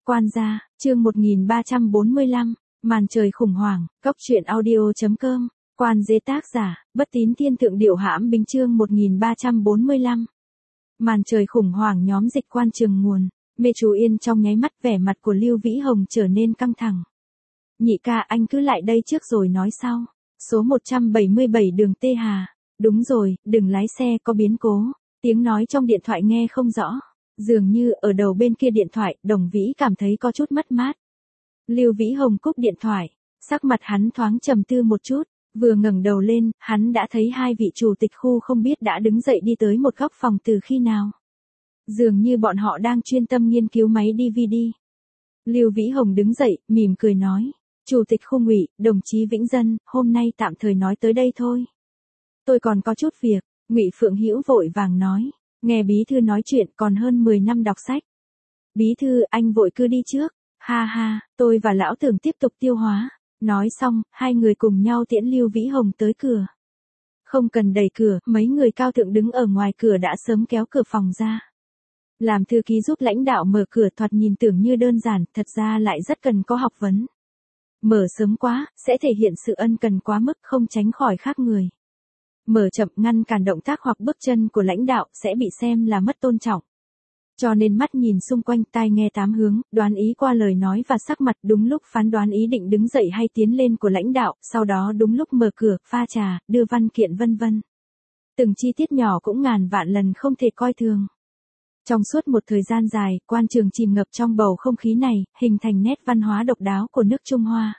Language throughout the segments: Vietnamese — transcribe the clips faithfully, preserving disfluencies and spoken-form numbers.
Quan gia, chương một nghìn ba trăm bốn mươi lăm, màn trời khủng hoảng, cốc truyện audio.com, Quan dế tác giả, Bất Tín Thiên Thượng Điệu Hãm Bính chương một nghìn ba trăm bốn mươi lăm. Màn trời khủng hoảng nhóm dịch quan trường nguồn, mê chú yên trong nháy mắt vẻ mặt của Lưu Vĩ Hồng trở nên căng thẳng. Nhị ca anh cứ lại đây trước rồi nói sau. Số một trăm bảy mươi bảy đường Tê Hà. Đúng rồi, đừng lái xe có biến cố. Tiếng nói trong điện thoại nghe không rõ. Dường như ở đầu bên kia điện thoại, Đồng Vĩ cảm thấy có chút mất mát. Lưu Vĩ Hồng cúp điện thoại, sắc mặt hắn thoáng trầm tư một chút, vừa ngẩng đầu lên, hắn đã thấy hai vị chủ tịch khu không biết đã đứng dậy đi tới một góc phòng từ khi nào. Dường như bọn họ đang chuyên tâm nghiên cứu máy đê vê đê. Lưu Vĩ Hồng đứng dậy, mỉm cười nói, Chủ tịch khu ủy, đồng chí Vĩnh Dân, hôm nay tạm thời nói tới đây thôi. Tôi còn có chút việc, Ngụy Phượng Hữu vội vàng nói. Nghe bí thư nói chuyện còn hơn mười năm đọc sách. Bí thư, anh vội cứ đi trước. Ha ha, tôi và lão Tưởng tiếp tục tiêu hóa. Nói xong, hai người cùng nhau tiễn Lưu Vĩ Hồng tới cửa. Không cần đẩy cửa, mấy người cao thượng đứng ở ngoài cửa đã sớm kéo cửa phòng ra. Làm thư ký giúp lãnh đạo mở cửa thoạt nhìn tưởng như đơn giản, thật ra lại rất cần có học vấn. Mở sớm quá, sẽ thể hiện sự ân cần quá mức không tránh khỏi khác người. Mở chậm ngăn cản động tác hoặc bước chân của lãnh đạo sẽ bị xem là mất tôn trọng. Cho nên mắt nhìn xung quanh tai nghe tám hướng, đoán ý qua lời nói và sắc mặt đúng lúc phán đoán ý định đứng dậy hay tiến lên của lãnh đạo, sau đó đúng lúc mở cửa, pha trà, đưa văn kiện vân vân. Từng chi tiết nhỏ cũng ngàn vạn lần không thể coi thường. Trong suốt một thời gian dài, quan trường chìm ngập trong bầu không khí này, hình thành nét văn hóa độc đáo của nước Trung Hoa.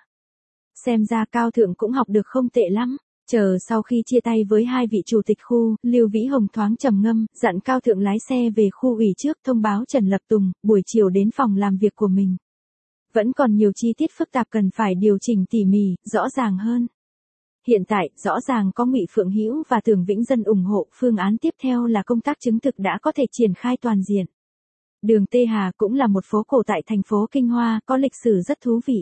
Xem ra cao thượng cũng học được không tệ lắm. Chờ sau khi chia tay với hai vị chủ tịch khu, Lưu Vĩ Hồng thoáng trầm ngâm, dặn cao thượng lái xe về khu ủy trước thông báo Trần Lập Tùng, buổi chiều đến phòng làm việc của mình. Vẫn còn nhiều chi tiết phức tạp cần phải điều chỉnh tỉ mỉ, rõ ràng hơn. Hiện tại, rõ ràng có Ngụy Phượng Hữu và Tưởng Vĩnh Dân ủng hộ, phương án tiếp theo là công tác chứng thực đã có thể triển khai toàn diện. Đường Tê Hà cũng là một phố cổ tại thành phố Kinh Hoa, có lịch sử rất thú vị.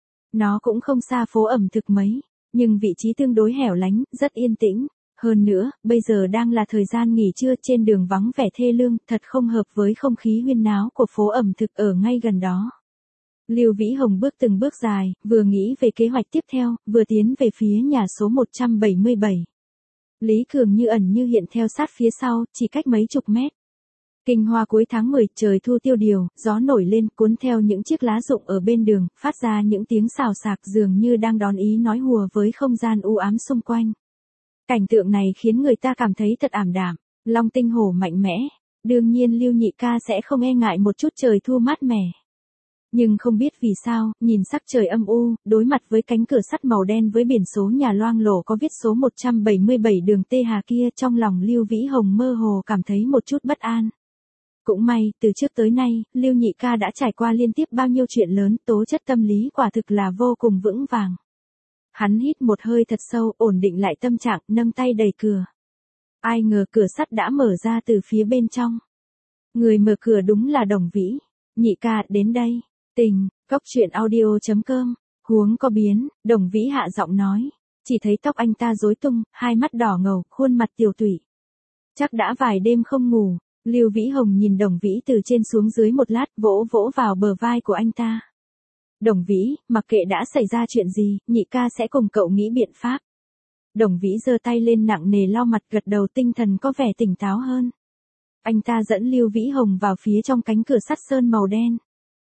Nó cũng không xa phố ẩm thực mấy. Nhưng vị trí tương đối hẻo lánh, rất yên tĩnh. Hơn nữa, bây giờ đang là thời gian nghỉ trưa trên đường vắng vẻ thê lương, thật không hợp với không khí huyên náo của phố ẩm thực ở ngay gần đó. Lưu Vĩ Hồng bước từng bước dài, vừa nghĩ về kế hoạch tiếp theo, vừa tiến về phía nhà số một trăm bảy mươi bảy. Lý Cường như ẩn như hiện theo sát phía sau, chỉ cách mấy chục mét. Kinh Hoa cuối tháng mười, trời thu tiêu điều, gió nổi lên cuốn theo những chiếc lá rụng ở bên đường, phát ra những tiếng xào xạc dường như đang đón ý nói hùa với không gian u ám xung quanh. Cảnh tượng này khiến người ta cảm thấy thật ảm đạm, long tinh hổ mạnh mẽ. Đương nhiên Lưu nhị ca sẽ không e ngại một chút trời thu mát mẻ. Nhưng không biết vì sao, nhìn sắc trời âm u, đối mặt với cánh cửa sắt màu đen với biển số nhà loang lổ có viết số một trăm bảy mươi bảy đường Tê Hà kia, trong lòng Lưu Vĩ Hồng mơ hồ cảm thấy một chút bất an. Cũng may, từ trước tới nay, Lưu nhị ca đã trải qua liên tiếp bao nhiêu chuyện lớn, tố chất tâm lý quả thực là vô cùng vững vàng. Hắn hít một hơi thật sâu, ổn định lại tâm trạng, nâng tay đẩy cửa. Ai ngờ cửa sắt đã mở ra từ phía bên trong. Người mở cửa đúng là Đồng Vĩ. Nhị ca, đến đây. Tình, cốc truyện audio.com, huống có biến, Đồng Vĩ hạ giọng nói. Chỉ thấy tóc anh ta rối tung, hai mắt đỏ ngầu, khuôn mặt tiều tụy. Chắc đã vài đêm không ngủ. Lưu Vĩ Hồng nhìn Đồng Vĩ từ trên xuống dưới một lát, vỗ vỗ vào bờ vai của anh ta. Đồng Vĩ, mặc kệ đã xảy ra chuyện gì, nhị ca sẽ cùng cậu nghĩ biện pháp. Đồng Vĩ giơ tay lên nặng nề lau mặt, gật đầu, tinh thần có vẻ tỉnh táo hơn. Anh ta dẫn Lưu Vĩ Hồng vào phía trong cánh cửa sắt sơn màu đen.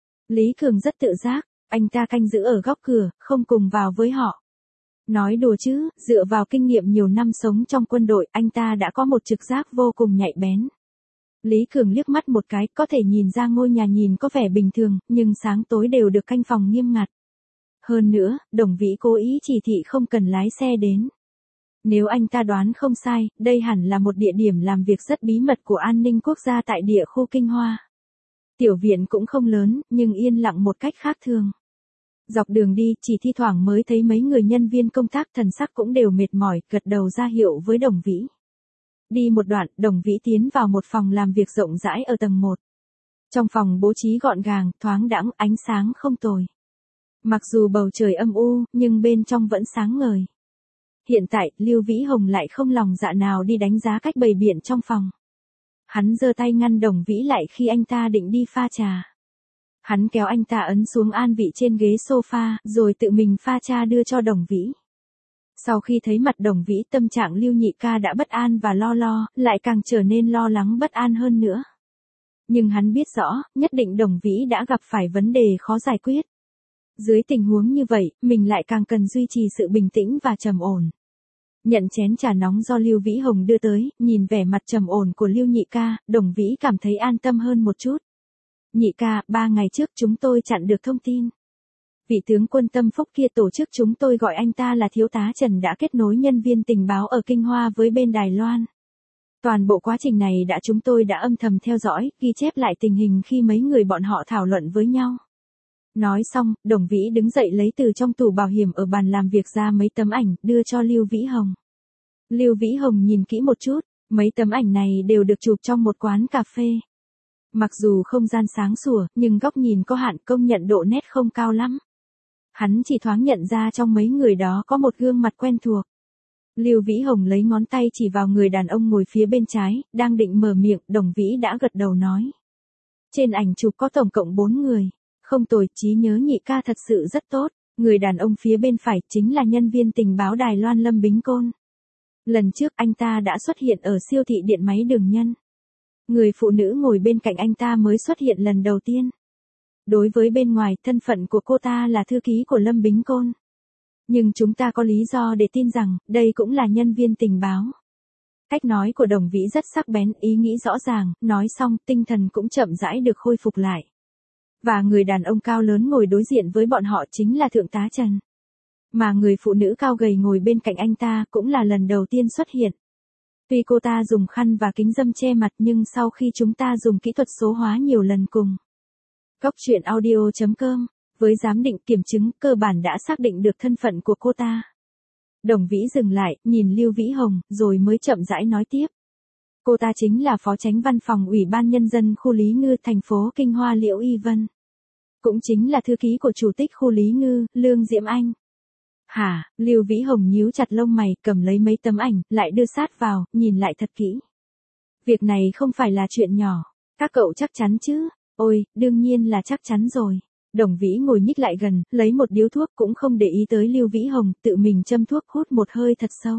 Lý Cường rất tự giác, anh ta canh giữ ở góc cửa, không cùng vào với họ. Nói đùa chứ, dựa vào kinh nghiệm nhiều năm sống trong quân đội, anh ta đã có một trực giác vô cùng nhạy bén. Lý Cường liếc mắt một cái, có thể nhìn ra ngôi nhà nhìn có vẻ bình thường, nhưng sáng tối đều được canh phòng nghiêm ngặt. Hơn nữa, Đồng Vĩ cố ý chỉ thị không cần lái xe đến. Nếu anh ta đoán không sai, đây hẳn là một địa điểm làm việc rất bí mật của an ninh quốc gia tại địa khu Kinh Hoa. Tiểu viện cũng không lớn, nhưng yên lặng một cách khác thường. Dọc đường đi, chỉ thi thoảng mới thấy mấy người nhân viên công tác thần sắc cũng đều mệt mỏi, gật đầu ra hiệu với Đồng Vĩ. Đi một đoạn, Đồng Vĩ tiến vào một phòng làm việc rộng rãi ở tầng một. Trong phòng bố trí gọn gàng, thoáng đãng, ánh sáng không tồi. Mặc dù bầu trời âm u, nhưng bên trong vẫn sáng ngời. Hiện tại, Lưu Vĩ Hồng lại không lòng dạ nào đi đánh giá cách bày biện trong phòng. Hắn giơ tay ngăn Đồng Vĩ lại khi anh ta định đi pha trà. Hắn kéo anh ta ấn xuống an vị trên ghế sofa, rồi tự mình pha trà đưa cho Đồng Vĩ. Sau khi thấy mặt Đồng Vĩ, tâm trạng Lưu Nhị ca đã bất an và lo lo, lại càng trở nên lo lắng bất an hơn nữa. Nhưng hắn biết rõ, nhất định Đồng Vĩ đã gặp phải vấn đề khó giải quyết. Dưới tình huống như vậy, mình lại càng cần duy trì sự bình tĩnh và trầm ổn. Nhận chén trà nóng do Lưu Vĩ Hồng đưa tới, nhìn vẻ mặt trầm ổn của Lưu Nhị ca, Đồng Vĩ cảm thấy an tâm hơn một chút. Nhị ca, ba ngày trước chúng tôi chặn được thông tin. Vị tướng quân Tâm Phúc kia tổ chức chúng tôi gọi anh ta là thiếu tá Trần đã kết nối nhân viên tình báo ở Kinh Hoa với bên Đài Loan. Toàn bộ quá trình này đã chúng tôi đã âm thầm theo dõi, ghi chép lại tình hình khi mấy người bọn họ thảo luận với nhau. Nói xong, Đồng Vĩ đứng dậy lấy từ trong tủ bảo hiểm ở bàn làm việc ra mấy tấm ảnh, đưa cho Lưu Vĩ Hồng. Lưu Vĩ Hồng nhìn kỹ một chút, mấy tấm ảnh này đều được chụp trong một quán cà phê. Mặc dù không gian sáng sủa, nhưng góc nhìn có hạn, công nhận độ nét không cao lắm. Hắn chỉ thoáng nhận ra trong mấy người đó có một gương mặt quen thuộc. Lưu Vĩ Hồng lấy ngón tay chỉ vào người đàn ông ngồi phía bên trái, đang định mở miệng, Đồng Vĩ đã gật đầu nói. Trên ảnh chụp có tổng cộng bốn người. Không tồi, trí nhớ Nhị ca thật sự rất tốt. Người đàn ông phía bên phải chính là nhân viên tình báo Đài Loan Lâm Bính Côn. Lần trước anh ta đã xuất hiện ở siêu thị điện máy Đường Nhân. Người phụ nữ ngồi bên cạnh anh ta mới xuất hiện lần đầu tiên. Đối với bên ngoài, thân phận của cô ta là thư ký của Lâm Bính Côn. Nhưng chúng ta có lý do để tin rằng, đây cũng là nhân viên tình báo. Cách nói của Đồng Vĩ rất sắc bén, ý nghĩ rõ ràng, nói xong, tinh thần cũng chậm rãi được khôi phục lại. Và người đàn ông cao lớn ngồi đối diện với bọn họ chính là Thượng tá Trần. Mà người phụ nữ cao gầy ngồi bên cạnh anh ta cũng là lần đầu tiên xuất hiện. Tuy cô ta dùng khăn và kính râm che mặt nhưng sau khi chúng ta dùng kỹ thuật số hóa nhiều lần cùng. Cóc truyện audio chấm com, với giám định kiểm chứng cơ bản đã xác định được thân phận của cô ta. Đồng Vĩ dừng lại, nhìn Lưu Vĩ Hồng, rồi mới chậm rãi nói tiếp. Cô ta chính là Phó Chánh Văn phòng Ủy ban Nhân dân khu Lý Ngư thành phố Kinh Hoa Liễu Y Vân. Cũng chính là thư ký của Chủ tịch khu Lý Ngư, Lương Diễm Anh. Hả, Lưu Vĩ Hồng nhíu chặt lông mày, cầm lấy mấy tấm ảnh, lại đưa sát vào, nhìn lại thật kỹ. Việc này không phải là chuyện nhỏ, các cậu chắc chắn chứ? Ôi, đương nhiên là chắc chắn rồi. Đồng Vĩ ngồi nhích lại gần, lấy một điếu thuốc cũng không để ý tới Lưu Vĩ Hồng, tự mình châm thuốc hút một hơi thật sâu.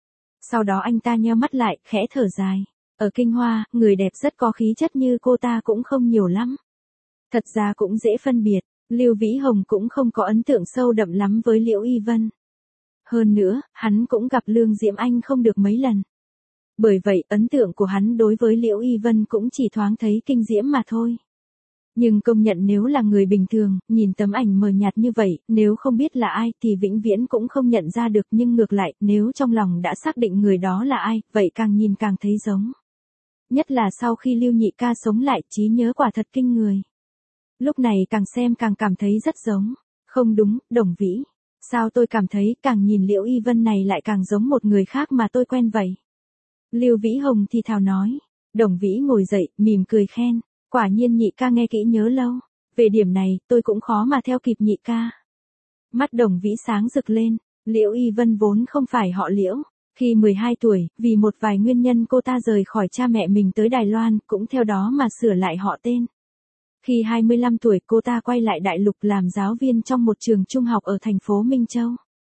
Sau đó anh ta nheo mắt lại, khẽ thở dài. Ở Kinh Hoa, người đẹp rất có khí chất như cô ta cũng không nhiều lắm. Thật ra cũng dễ phân biệt, Lưu Vĩ Hồng cũng không có ấn tượng sâu đậm lắm với Liễu Y Vân. Hơn nữa, hắn cũng gặp Lương Diễm Anh không được mấy lần. Bởi vậy, ấn tượng của hắn đối với Liễu Y Vân cũng chỉ thoáng thấy kinh diễm mà thôi. Nhưng công nhận nếu là người bình thường, nhìn tấm ảnh mờ nhạt như vậy, nếu không biết là ai thì vĩnh viễn cũng không nhận ra được, nhưng ngược lại, nếu trong lòng đã xác định người đó là ai, vậy càng nhìn càng thấy giống. Nhất là sau khi Lưu Nhị ca sống lại, trí nhớ quả thật kinh người. Lúc này càng xem càng cảm thấy rất giống. Không đúng, Đồng Vĩ. Sao tôi cảm thấy càng nhìn Liễu Y Vân này lại càng giống một người khác mà tôi quen vậy? Lưu Vĩ Hồng thì thào nói. Đồng Vĩ ngồi dậy, mỉm cười khen. Quả nhiên Nhị ca nghe kỹ nhớ lâu. Về điểm này, tôi cũng khó mà theo kịp Nhị ca. Mắt Đồng Vĩ sáng rực lên. Liễu Y Vân vốn không phải họ Liễu. Khi mười hai tuổi, vì một vài nguyên nhân cô ta rời khỏi cha mẹ mình tới Đài Loan, cũng theo đó mà sửa lại họ tên. Khi hai mươi lăm tuổi, cô ta quay lại đại lục làm giáo viên trong một trường trung học ở thành phố Minh Châu.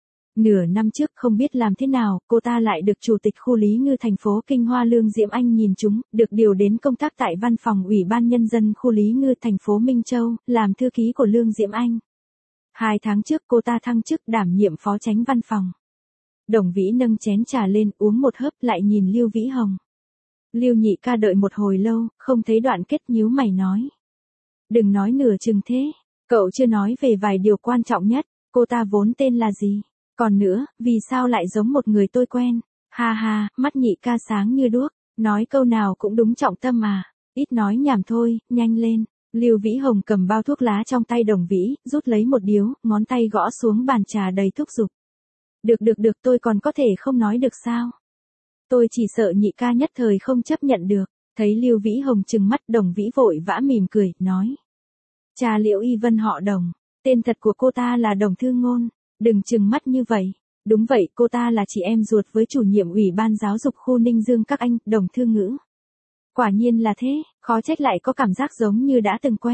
Nửa năm trước không biết làm thế nào, cô ta lại được Chủ tịch khu Lý Ngư thành phố Kinh Hoa Lương Diễm Anh nhìn trúng, được điều đến công tác tại văn phòng Ủy ban Nhân dân khu Lý Ngư thành phố Minh Châu, làm thư ký của Lương Diễm Anh. Hai tháng trước cô ta thăng chức đảm nhiệm phó chánh văn phòng. Đồng Vĩ nâng chén trà lên, uống một hớp, lại nhìn Lưu Vĩ Hồng. Lưu Nhị ca đợi một hồi lâu, không thấy đoạn kết, nhíu mày nói. Đừng nói nửa chừng thế, cậu chưa nói về vài điều quan trọng nhất, cô ta vốn tên là gì? Còn nữa, vì sao lại giống một người tôi quen? Ha ha, mắt Nhị ca sáng như đuốc, nói câu nào cũng đúng trọng tâm mà, ít nói nhảm thôi, nhanh lên. Lưu Vĩ Hồng cầm bao thuốc lá trong tay Đồng Vĩ, rút lấy một điếu, ngón tay gõ xuống bàn trà đầy thúc giục. Được được được, tôi còn có thể không nói được sao? Tôi chỉ sợ Nhị ca nhất thời không chấp nhận được. Thấy Lưu Vĩ Hồng trừng mắt, Đồng Vĩ vội vã mỉm cười, nói. Cha Liễu Y Vân họ Đồng, tên thật của cô ta là Đồng Thư Ngôn, đừng trừng mắt như vậy. Đúng vậy, cô ta là chị em ruột với chủ nhiệm Ủy ban giáo dục khu Ninh Dương các anh, Đồng Thư Ngữ. Quả nhiên là thế, khó trách lại có cảm giác giống như đã từng quen.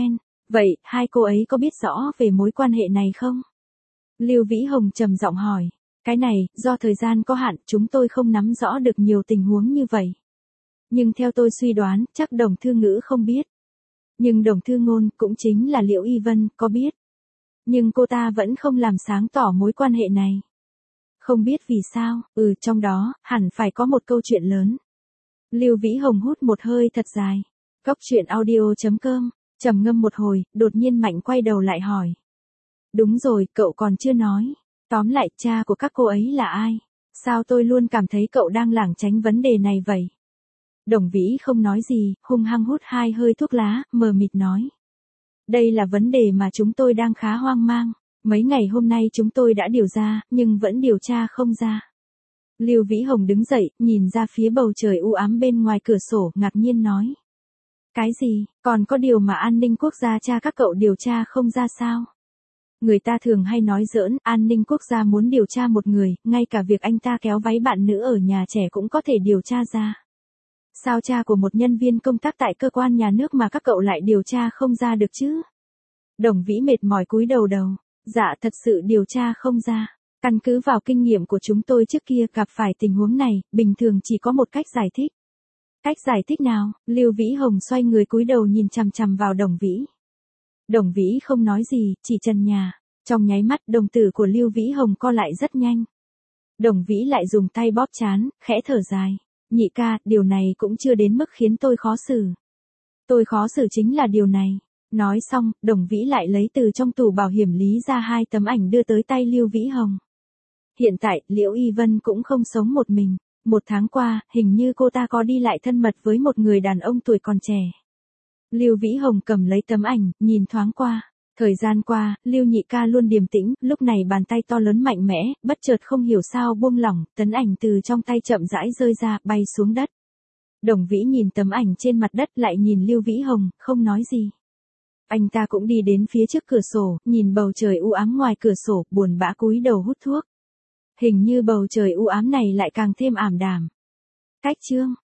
Vậy, hai cô ấy có biết rõ về mối quan hệ này không? Lưu Vĩ Hồng trầm giọng hỏi. Cái này, do thời gian có hạn, chúng tôi không nắm rõ được nhiều tình huống như vậy. Nhưng theo tôi suy đoán, chắc Đồng Thư Ngữ không biết. Nhưng Đồng Thư Ngôn, cũng chính là Liễu Y Vân, có biết. Nhưng cô ta vẫn không làm sáng tỏ mối quan hệ này. Không biết vì sao, ừ, trong đó, hẳn phải có một câu chuyện lớn. Lưu Vĩ Hồng hút một hơi thật dài. Cốc truyện audio chấm com, trầm ngâm một hồi, đột nhiên Mạnh quay đầu lại hỏi. Đúng rồi, cậu còn chưa nói. Tóm lại, cha của các cô ấy là ai? Sao tôi luôn cảm thấy cậu đang lảng tránh vấn đề này vậy? Đồng Vĩ không nói gì, hung hăng hút hai hơi thuốc lá, mờ mịt nói. Đây là vấn đề mà chúng tôi đang khá hoang mang. Mấy ngày hôm nay chúng tôi đã điều ra, nhưng vẫn điều tra không ra. Lưu Vĩ Hồng đứng dậy, nhìn ra phía bầu trời u ám bên ngoài cửa sổ, ngạc nhiên nói. Cái gì, còn có điều mà an ninh quốc gia cha các cậu điều tra không ra sao? Người ta thường hay nói giỡn, an ninh quốc gia muốn điều tra một người, ngay cả việc anh ta kéo váy bạn nữ ở nhà trẻ cũng có thể điều tra ra. Sao cha của một nhân viên công tác tại cơ quan nhà nước mà các cậu lại điều tra không ra được chứ? Đồng Vĩ mệt mỏi cúi đầu đầu. Dạ, thật sự điều tra không ra. Căn cứ vào kinh nghiệm của chúng tôi trước kia gặp phải tình huống này, bình thường chỉ có một cách giải thích. Cách giải thích nào? Lưu Vĩ Hồng xoay người cúi đầu nhìn chằm chằm vào Đồng Vĩ. Đồng Vĩ không nói gì, chỉ trần nhà. Trong nháy mắt, đồng tử của Lưu Vĩ Hồng co lại rất nhanh. Đồng Vĩ lại dùng tay bóp trán, khẽ thở dài. Nhị ca, điều này cũng chưa đến mức khiến tôi khó xử. Tôi khó xử chính là điều này. Nói xong, Đồng Vĩ lại lấy từ trong tủ bảo hiểm lý ra hai tấm ảnh đưa tới tay Lưu Vĩ Hồng. Hiện tại, Liễu Y Vân cũng không sống một mình. Một tháng qua, hình như cô ta có đi lại thân mật với một người đàn ông tuổi còn trẻ. Lưu Vĩ Hồng cầm lấy tấm ảnh, nhìn thoáng qua. Thời gian qua, Lưu nhị ca luôn điềm tĩnh, lúc này bàn tay to lớn mạnh mẽ, bất chợt không hiểu sao buông lỏng, tấm ảnh từ trong tay chậm rãi rơi ra, bay xuống đất. Đồng Vĩ nhìn tấm ảnh trên mặt đất lại nhìn Lưu Vĩ Hồng, không nói gì. Anh ta cũng đi đến phía trước cửa sổ, nhìn bầu trời u ám ngoài cửa sổ, buồn bã cúi đầu hút thuốc. Hình như bầu trời u ám này lại càng thêm ảm đạm. Cách chương